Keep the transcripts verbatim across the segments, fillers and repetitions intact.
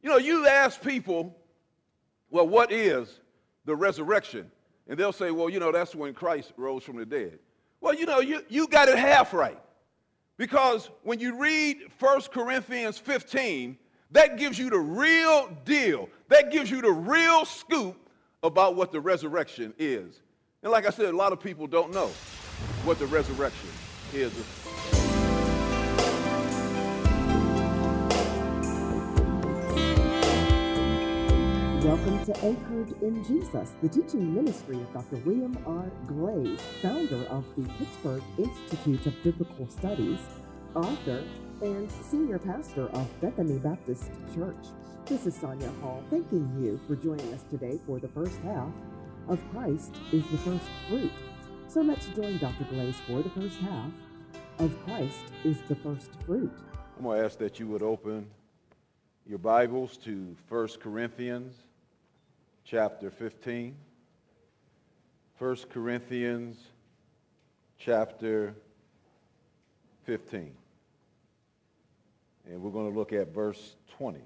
You know, you ask people, well, what is the resurrection? And they'll say, well, you know, that's when Christ rose from the dead. Well, you know, you, you got it half right. Because when you read First Corinthians fifteen, that gives you the real deal. That gives you the real scoop about what the resurrection is. And like I said, a lot of people don't know what the resurrection is. Welcome to Anchored in Jesus, the teaching ministry of Doctor William R. Glaze, founder of the Pittsburgh Institute of Biblical Studies, author, and senior pastor of Bethany Baptist Church. This is Sonia Hall, thanking you for joining us today for the first half of Christ is the First Fruit. So let's join Doctor Glaze for the first half of Christ is the First Fruit. I'm going to ask that you would open your Bibles to First Corinthians chapter fifteen. First Corinthians chapter fifteen. And we're going to look at verse twenty.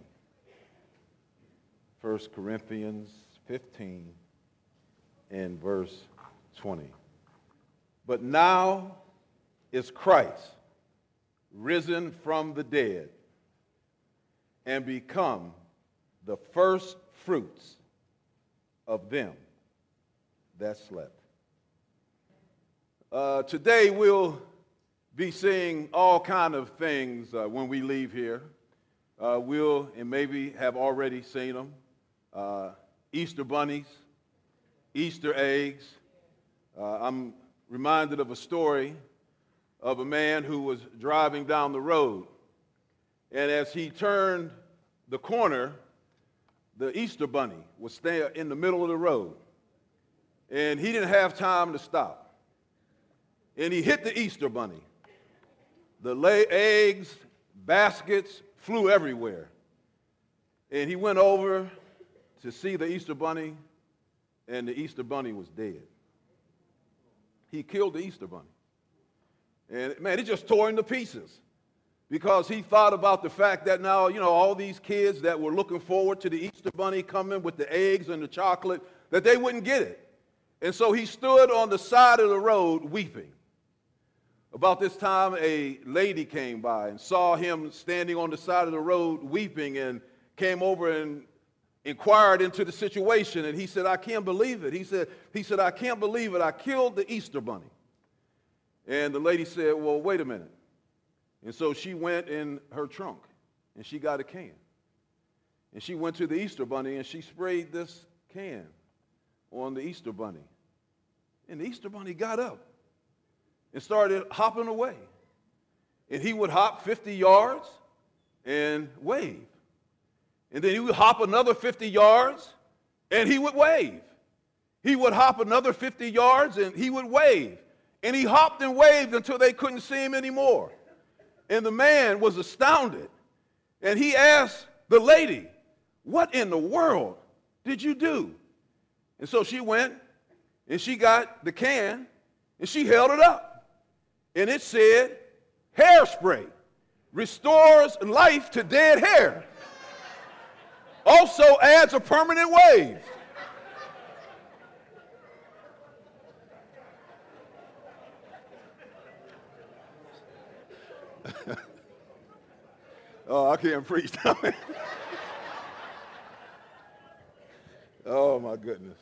First Corinthians fifteen and verse twenty. But now is Christ risen from the dead and become the first fruits of them that slept. Uh, today we'll be seeing all kind of things uh, when we leave here. Uh, we'll, and maybe have already seen them, uh, Easter bunnies, Easter eggs. Uh, I'm reminded of a story of a man who was driving down the road, and as he turned the corner, the Easter bunny was standing in the middle of the road, and he didn't have time to stop, and he hit the Easter bunny. The lay eggs, baskets flew everywhere, and he went over to see the Easter bunny, and the Easter bunny was dead. He killed the Easter bunny, and man, it just tore him to pieces. Because he thought about the fact that now, you know, all these kids that were looking forward to the Easter bunny coming with the eggs and the chocolate, that they wouldn't get it. And so he stood on the side of the road weeping. About this time, a lady came by and saw him standing on the side of the road weeping and came over and inquired into the situation. And he said, I can't believe it. He said, he said, I can't believe it. I killed the Easter bunny. And the lady said, well, wait a minute. And so she went in her trunk, and she got a can. And she went to the Easter bunny, and she sprayed this can on the Easter bunny. And the Easter bunny got up and started hopping away. And he would hop fifty yards and wave. And then he would hop another fifty yards, and he would wave. He would hop another fifty yards, and he would wave. And he hopped and waved until they couldn't see him anymore. And the man was astounded. And he asked the lady, what in the world did you do? And so she went and she got the can and she held it up. And it said, hairspray restores life to dead hair. Also adds a permanent wave. Oh, I can't preach down there. Oh, my goodness.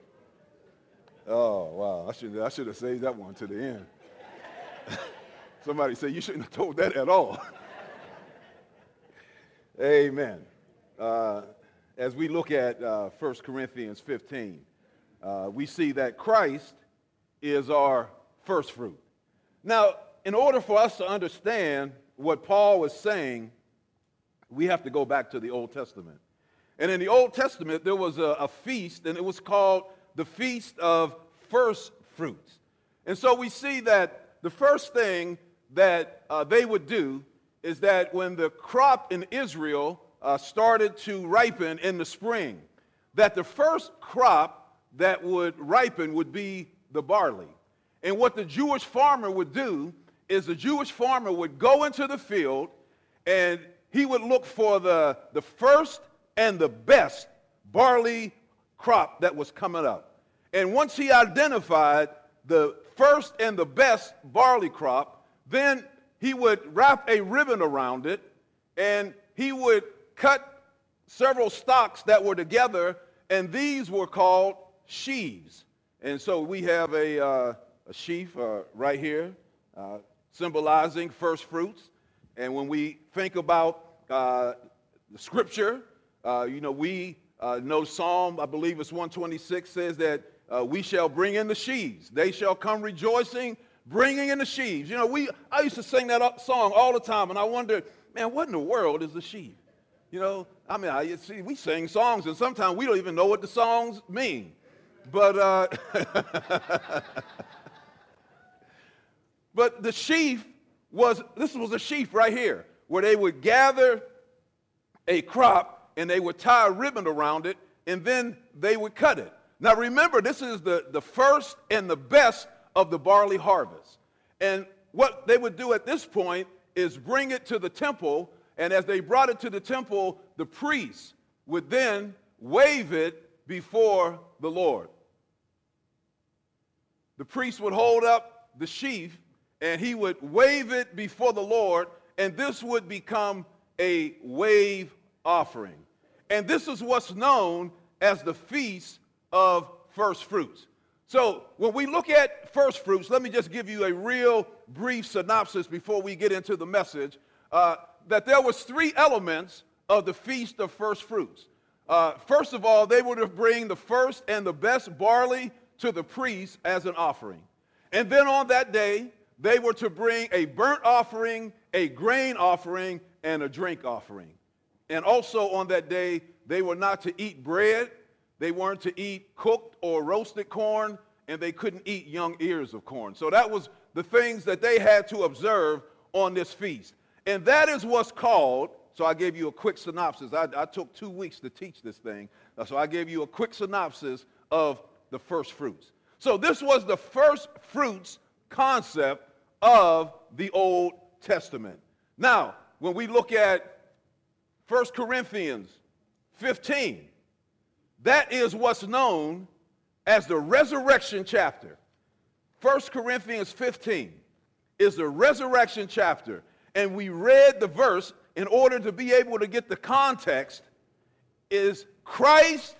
Oh, wow. I should, I should have saved that one to the end. Somebody said you shouldn't have told that at all. Amen. Uh, as we look at uh, First Corinthians fifteen, uh, we see that Christ is our first fruit. Now, in order for us to understand what Paul was saying, we have to go back to the Old Testament. And in the Old Testament, there was a, a feast, and it was called the Feast of First Fruits. And so we see that the first thing that uh, they would do is that when the crop in Israel uh, started to ripen in the spring, that the first crop that would ripen would be the barley. And what the Jewish farmer would do is the Jewish farmer would go into the field and he would look for the, the first and the best barley crop that was coming up. And once he identified the first and the best barley crop, then he would wrap a ribbon around it, and he would cut several stalks that were together, and these were called sheaves. And so we have a, uh, a sheaf uh, right here, uh, symbolizing first fruits. And when we think about uh, the scripture, uh, you know, we uh, know Psalm, I believe it's one twenty-six, says that uh, we shall bring in the sheaves. They shall come rejoicing, bringing in the sheaves. You know, we I used to sing that song all the time, and I wondered, man, what in the world is a sheaf? You know, I mean, I see we sing songs, and sometimes we don't even know what the songs mean. But uh, but the sheaf was, this was a sheaf right here, where they would gather a crop and they would tie a ribbon around it, and then they would cut it. Now remember, this is the, the first and the best of the barley harvest. And what they would do at this point is bring it to the temple, and as they brought it to the temple, the priests would then wave it before the Lord. The priest would hold up the sheaf, and he would wave it before the Lord, and this would become a wave offering. And this is what's known as the Feast of First Fruits. So when we look at first fruits, let me just give you a real brief synopsis before we get into the message, uh, that there was three elements of the Feast of First Fruits. Uh, first of all, they were to bring the first and the best barley to the priest as an offering. And then on that day, they were to bring a burnt offering, a grain offering, and a drink offering. And also on that day, they were not to eat bread, they weren't to eat cooked or roasted corn, and they couldn't eat young ears of corn. So that was the things that they had to observe on this feast. And that is what's called, so I gave you a quick synopsis. I, I took two weeks to teach this thing, so I gave you a quick synopsis of the first fruits. So this was the first fruits concept of the Old Testament. Now, when we look at First Corinthians fifteen, that is what's known as the resurrection chapter. First Corinthians fifteen is the resurrection chapter. And we read the verse in order to be able to get the context, is Christ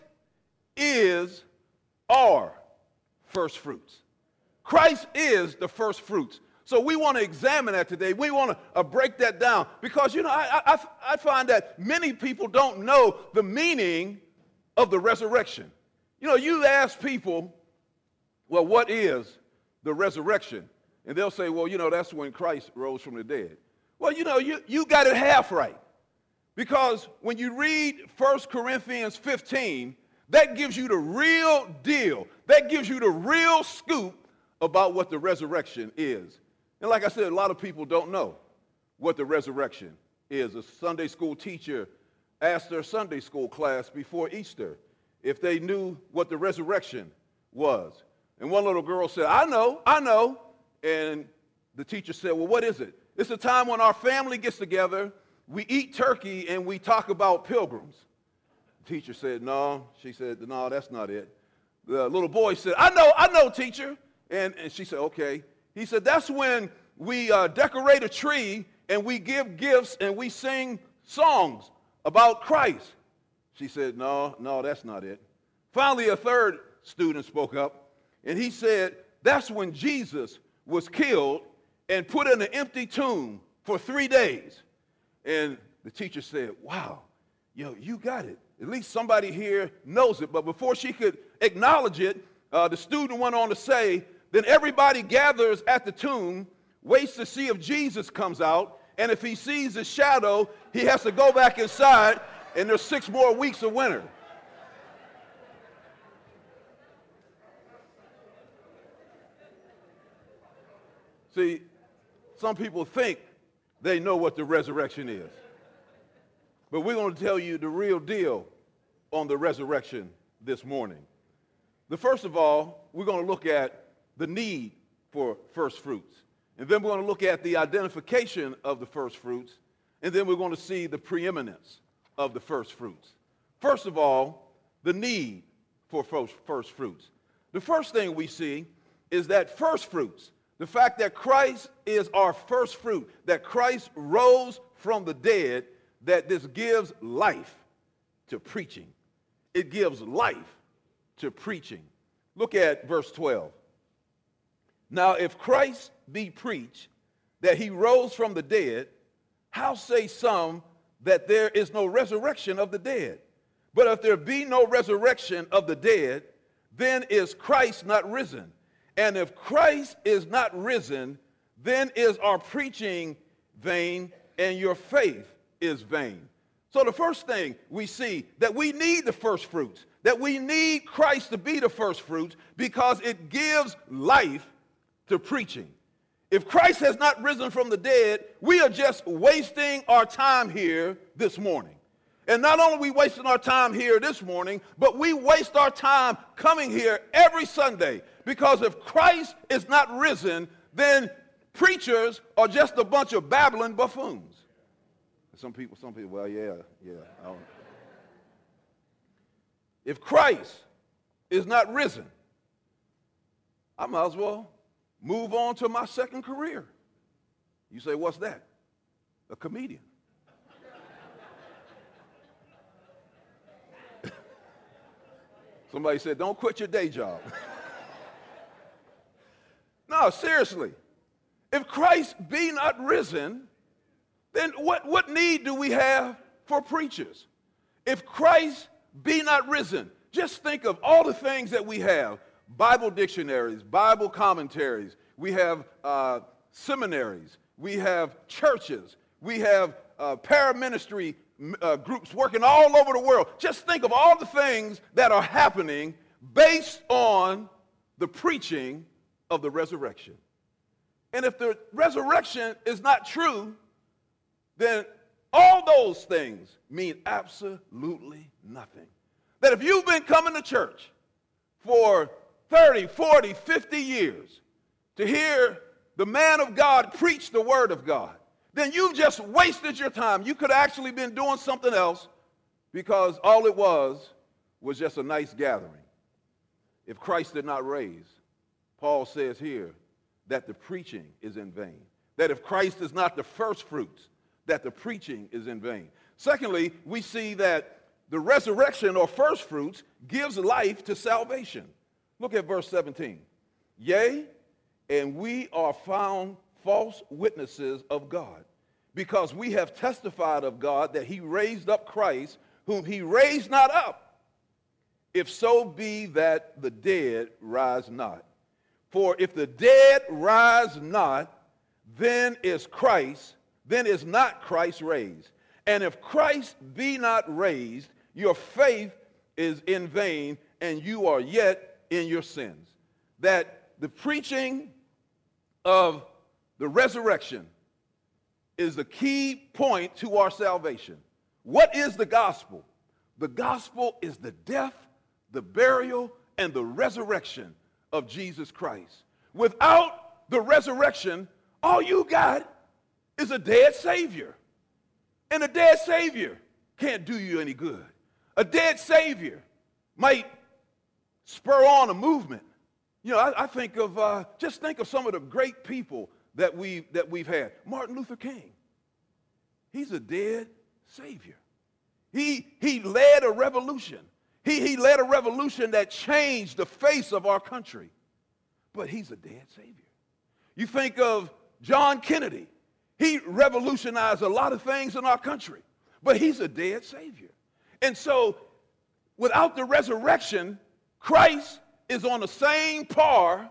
is our first fruits. Christ is the first fruits. So we want to examine that today. We want to uh, break that down because, you know, I, I, I find that many people don't know the meaning of the resurrection. You know, you ask people, well, what is the resurrection? And they'll say, well, you know, that's when Christ rose from the dead. Well, you know, you, you got it half right. Because when you read First Corinthians fifteen, that gives you the real deal. That gives you the real scoop about what the resurrection is. And like I said, a lot of people don't know what the resurrection is. A Sunday school teacher asked their Sunday school class before Easter if they knew what the resurrection was. And one little girl said, I know, I know. And the teacher said, well, what is it? It's a time when our family gets together, we eat turkey, and we talk about pilgrims. The teacher said, no. She said, no, that's not it. The little boy said, I know, I know, teacher. And, and she said, okay. He said, that's when we uh, decorate a tree, and we give gifts, and we sing songs about Christ. She said, no, no, that's not it. Finally, a third student spoke up, and he said, that's when Jesus was killed and put in an empty tomb for three days. And the teacher said, wow, yo, you got it. At least somebody here knows it. But before she could acknowledge it, uh, the student went on to say, then everybody gathers at the tomb, waits to see if Jesus comes out, and if he sees his shadow, he has to go back inside, and there's six more weeks of winter. See, some people think they know what the resurrection is. But we're going to tell you the real deal on the resurrection this morning. The first of all, we're going to look at the need for first fruits. And then we're going to look at the identification of the first fruits. And then we're going to see the preeminence of the first fruits. First of all, the need for first, first fruits. The first thing we see is that first fruits, the fact that Christ is our first fruit, that Christ rose from the dead, that this gives life to preaching. It gives life to preaching. Look at verse twelve. Now, if Christ be preached that he rose from the dead, how say some that there is no resurrection of the dead? But if there be no resurrection of the dead, then is Christ not risen? And if Christ is not risen, then is our preaching vain, and your faith is vain. So the first thing we see, that we need the first fruits, that we need Christ to be the first fruits, because it gives life to preaching. If Christ has not risen from the dead, we are just wasting our time here this morning. And not only are we wasting our time here this morning, but we waste our time coming here every Sunday. Because if Christ is not risen, then preachers are just a bunch of babbling buffoons. Some people, some people, well, yeah, yeah. I don't. If Christ is not risen, I might as well move on to my second career. You say, what's that? A comedian. Somebody said, don't quit your day job. No, seriously. If Christ be not risen, then what, what need do we have for preachers? If Christ be not risen, just think of all the things that we have. Bible dictionaries, Bible commentaries, we have uh, seminaries, we have churches, we have uh, paraministry uh, groups working all over the world. Just think of all the things that are happening based on the preaching of the resurrection. And if the resurrection is not true, then all those things mean absolutely nothing. That if you've been coming to church for thirty, forty, fifty years to hear the man of God preach the word of God, then you've just wasted your time. You could have actually been doing something else, because all it was was just a nice gathering. If Christ did not raise, Paul says here that the preaching is in vain. That if Christ is not the first fruits, that the preaching is in vain. Secondly, we see that the resurrection or first fruits gives life to salvation. Look at verse seventeen. Yea, and we are found false witnesses of God, because we have testified of God that he raised up Christ, whom he raised not up, if so be that the dead rise not. For if the dead rise not, then is Christ, then is not Christ raised. And if Christ be not raised, your faith is in vain, and you are yet in your sins. That the preaching of the resurrection is the key point to our salvation. What is the gospel? The gospel is the death, the burial, and the resurrection of Jesus Christ. Without the resurrection, all you got is a dead Savior. And a dead Savior can't do you any good. A dead Savior might spur on a movement. You know, I, I think of, uh, just think of some of the great people that, we, that we've had. Martin Luther King. He's a dead Savior. He, he led a revolution. He, he led a revolution that changed the face of our country. But he's a dead Savior. You think of John Kennedy. He revolutionized a lot of things in our country. But he's a dead Savior. And so, without the resurrection, Christ is on the same par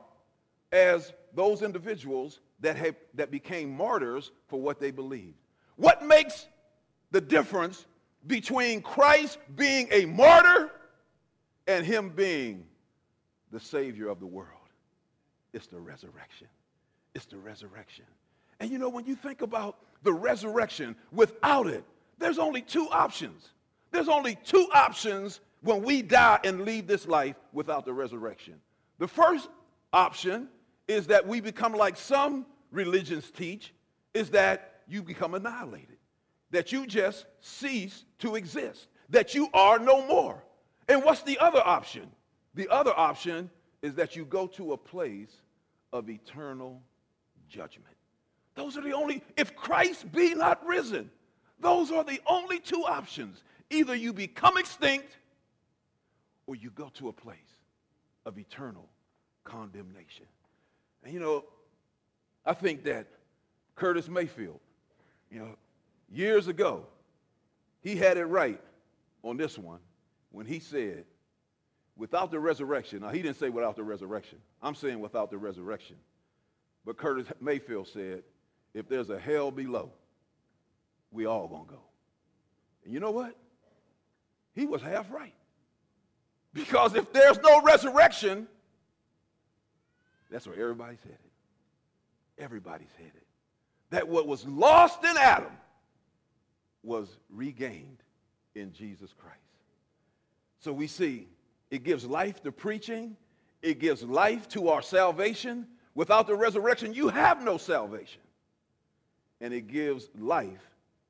as those individuals that, have, that became martyrs for what they believed. What makes the difference between Christ being a martyr and him being the Savior of the world? It's the resurrection. It's the resurrection. And you know, when you think about the resurrection, without it, there's only two options. There's only two options when we die and leave this life without the resurrection. The first option is that we become like some religions teach, is that you become annihilated, that you just cease to exist, that you are no more. And what's the other option? The other option is that you go to a place of eternal judgment. Those are the only, if Christ be not risen, those are the only two options. Either you become extinct or you go to a place of eternal condemnation. And you know, I think that Curtis Mayfield, you know, years ago, he had it right on this one when he said, without the resurrection, now he didn't say without the resurrection, I'm saying without the resurrection. But Curtis Mayfield said, if there's a hell below, we all gonna go. And you know what? He was half right. Because if there's no resurrection, that's where everybody's headed. Everybody's headed. That what was lost in Adam was regained in Jesus Christ. So we see it gives life to preaching. It gives life to our salvation. Without the resurrection, you have no salvation. And it gives life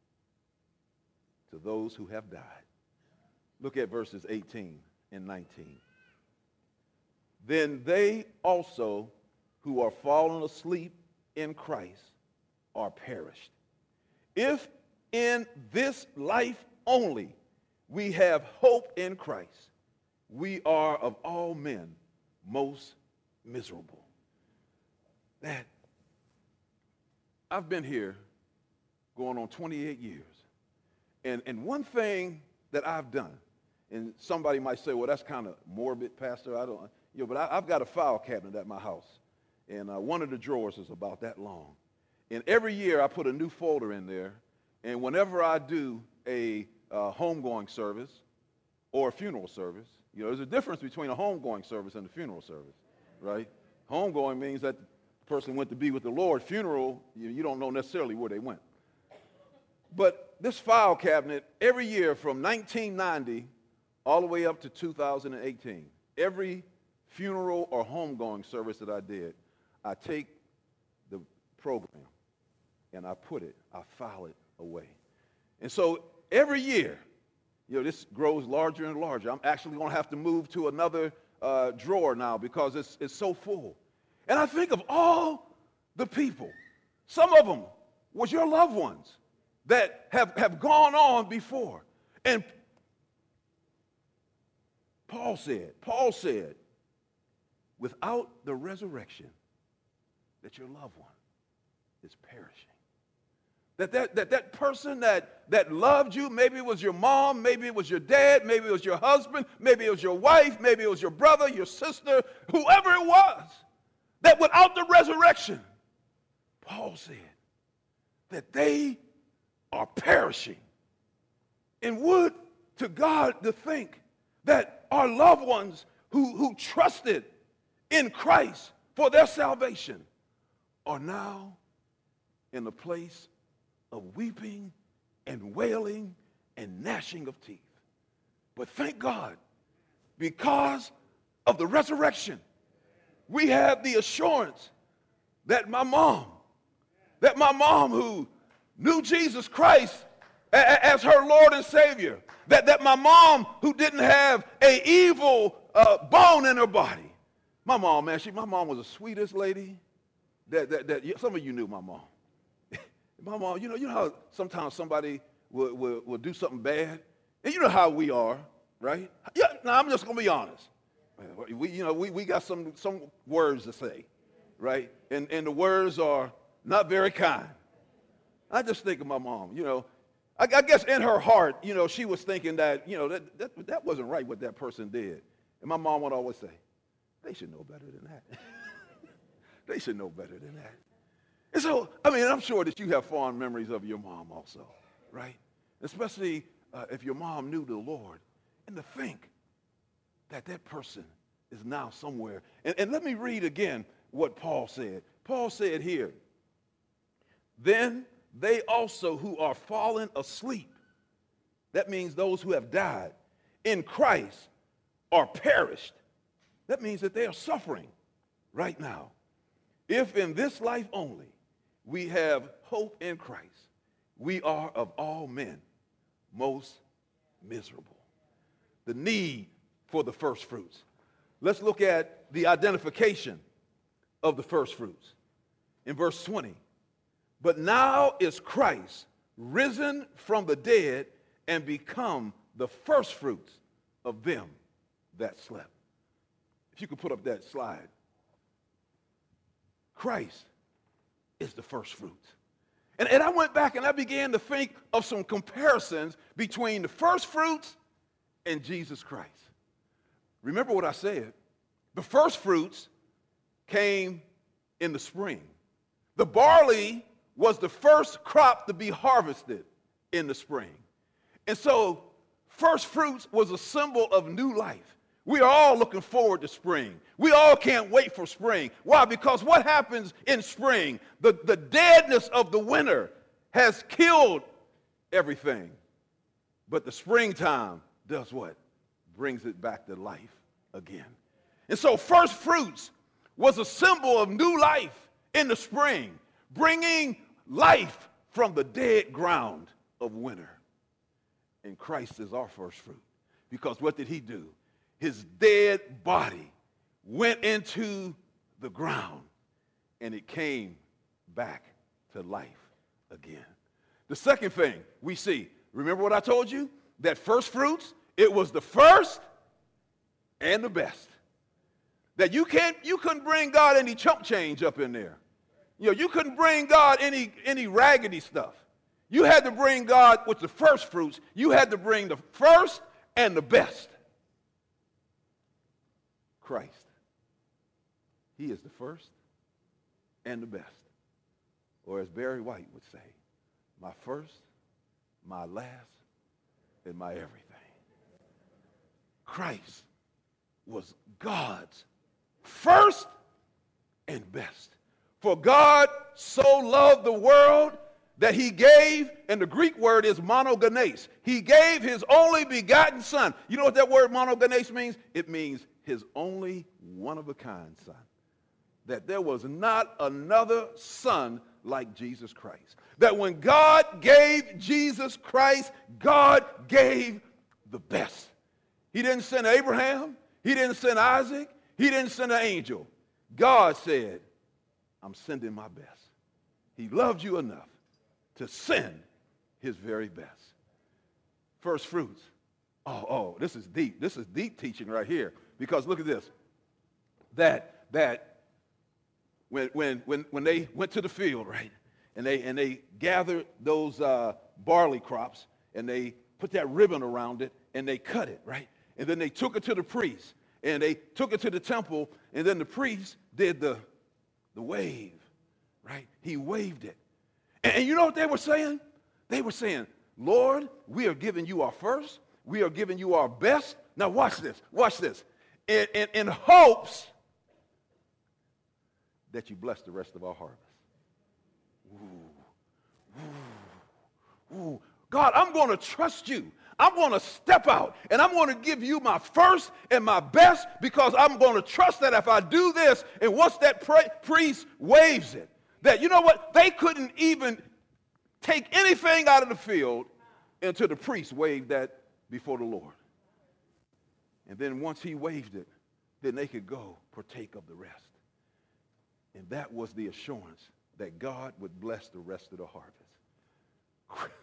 to those who have died. Look at verses eighteen and nineteen. Then they also who are fallen asleep in Christ are perished. If in this life only we have hope in Christ, we are of all men most miserable. That I've been here going on twenty-eight years. And, and one thing that I've done, and somebody might say, well, that's kind of morbid, Pastor. I don't, you know, but I, I've got a file cabinet at my house. And uh, one of the drawers is about that long. And every year I put a new folder in there. And whenever I do a uh, homegoing service or a funeral service, you know, there's a difference between a homegoing service and a funeral service, right? Homegoing means that the person went to be with the Lord. Funeral, you, you don't know necessarily where they went. But this file cabinet, every year from nineteen ninety all the way up to two thousand eighteen, every funeral or homegoing service that I did, I take the program and I put it, I file it away. And so every year, you know, this grows larger and larger. I'm actually going to have to move to another uh, drawer now because it's, it's so full. And I think of all the people, some of them was your loved ones that have, have gone on before. And Paul said, Paul said, without the resurrection, that your loved one is perishing. That that, that, that person that, that loved you, maybe it was your mom, maybe it was your dad, maybe it was your husband, maybe it was your wife, maybe it was your brother, your sister, whoever it was, that without the resurrection, Paul said that they are perishing. And would to God to think that our loved ones who, who trusted in Christ for their salvation are now in a place of weeping and wailing and gnashing of teeth. But thank God, because of the resurrection, we have the assurance that my mom, that my mom who knew Jesus Christ as her Lord and Savior, that, that my mom who didn't have an evil uh, bone in her body. My mom, man, she, my mom was the sweetest lady that, that, that some of you knew my mom. My mom, you know, you know how sometimes somebody will, will, will do something bad? And you know how we are, right? Yeah, now I'm just going to be honest. We, you know, we, we got some, some words to say, right? And, and the words are not very kind. I just think of my mom, you know. I, I guess in her heart, you know, she was thinking that, you know, that, that, that wasn't right what that person did. And my mom would always say, they should know better than that. They should know better than that. And so, I mean, I'm sure that you have fond memories of your mom also, right? Especially uh, if your mom knew the Lord. And to think that that person is now somewhere. And, and let me read again what Paul said. Paul said here, then they also who are fallen asleep, that means those who have died, in Christ are perished. That means that they are suffering right now. If in this life only we have hope in Christ, we are of all men most miserable. The need for the first fruits. Let's look at the identification of the first fruits. In verse twenty, but now is Christ risen from the dead and become the first fruits of them that slept. If you could put up that slide. Christ is the first fruits. And, and I went back and I began to think of some comparisons between the first fruits and Jesus Christ. Remember what I said. The first fruits came in the spring. The barley was the first crop to be harvested in the spring. And so first fruits was a symbol of new life. We are all looking forward to spring. We all can't wait for spring. Why? Because what happens in spring? The, the deadness of the winter has killed everything. But the springtime does what? Brings it back to life again. And so first fruits was a symbol of new life in the spring, bringing life from the dead ground of winter. And Christ is our first fruit. Because what did he do? His dead body went into the ground and it came back to life again. The second thing we see, remember what I told you? That first fruits, it was the first and the best. That you can't, you couldn't bring God any chump change up in there. You know, you couldn't bring God any, any raggedy stuff. You had to bring God with the first fruits. You had to bring the first and the best. Christ. He is the first and the best. Or as Barry White would say, my first, my last, and my everything. Christ was God's first and best. For God so loved the world that he gave, and the Greek word is monogenes. He gave his only begotten son. You know what that word monogenes means? It means his only one-of-a-kind son. That there was not another son like Jesus Christ. That when God gave Jesus Christ, God gave the best. He didn't send Abraham. He didn't send Isaac. He didn't send an angel. God said, I'm sending my best. He loved you enough to send his very best. First fruits. Oh, oh, this is deep. This is deep teaching right here. Because look at this. That, that when, when, when, when they went to the field, right, and they, and they gathered those uh, barley crops, and they put that ribbon around it, and they cut it, right? And then they took it to the priest, and they took it to the temple, and then the priest did the, the wave, right? He waved it. And, and you know what they were saying? They were saying, Lord, we are giving you our first. We are giving you our best. Now watch this. Watch this. In, in, in hopes that you bless the rest of our harvest. Ooh, ooh, ooh. God, I'm going to trust you. I'm going to step out, and I'm going to give you my first and my best because I'm going to trust that if I do this, and once that pra- priest waves it, that, you know what, they couldn't even take anything out of the field until the priest waved that before the Lord. And then once he waved it, then they could go partake of the rest. And that was the assurance that God would bless the rest of the harvest.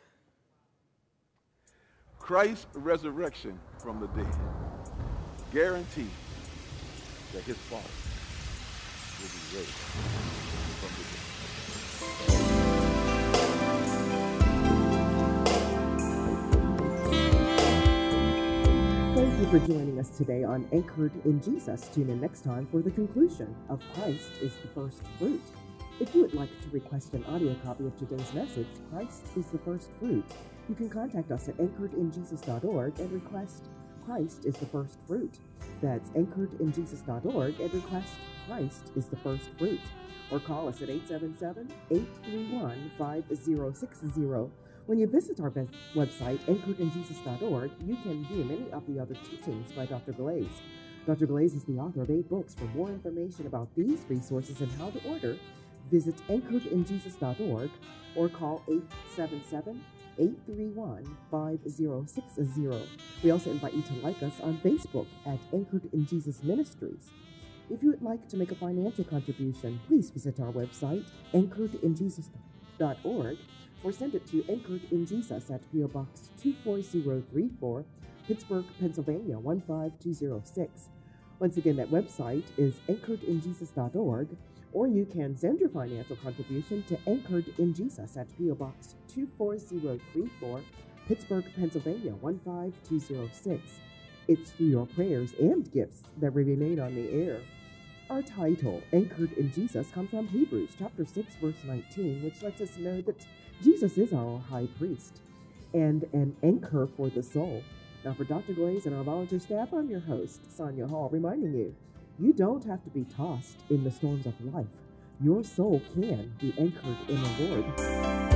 Christ's resurrection from the dead guaranteed that his Father will be raised from the dead. Thank you for joining us today on Anchored in Jesus. Tune in next time for the conclusion of Christ is the First Fruit. If you would like to request an audio copy of today's message, Christ is the First Fruit, you can contact us at anchored in jesus dot org and request Christ is the First Fruit. That's anchored in jesus dot org and request Christ is the First Fruit. Or call us at eight seven seven, eight three one, five zero six zero. When you visit our website, anchored in jesus dot org, you can view many of the other teachings by Doctor Glaze. Doctor Glaze is the author of eight books. For more information about these resources and how to order, visit anchored in jesus dot org or call eight seven seven, eight three one, five zero six zero. We also invite you to like us on Facebook at Anchored in Jesus Ministries. If you would like to make a financial contribution, please visit our website, anchored in jesus dot org, or send it to Anchored in Jesus at P O Box two four zero three four, Pittsburgh, Pennsylvania one five two zero six. Once again, that website is anchored in jesus dot org, or you can send your financial contribution to Anchored in Jesus at P O Box two four zero three four, Pittsburgh, Pennsylvania one five two zero six. It's through your prayers and gifts that we remain on the air. Our title, Anchored in Jesus, comes from Hebrews chapter six, verse nineteen, which lets us know that Jesus is our high priest and an anchor for the soul. Now, for Doctor Glaze and our volunteer staff, I'm your host, Sonia Hall, reminding you, you don't have to be tossed in the storms of life. Your soul can be anchored in the Lord.